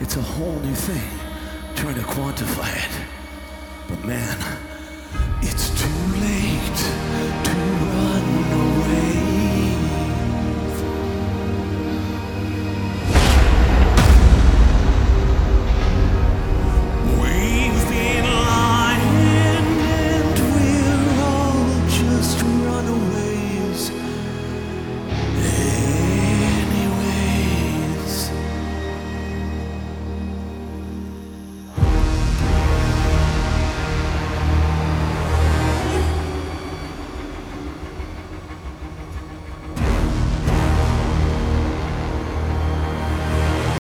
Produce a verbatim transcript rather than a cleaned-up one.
It's a whole new thing, trying to quantify it. But man, it's too late.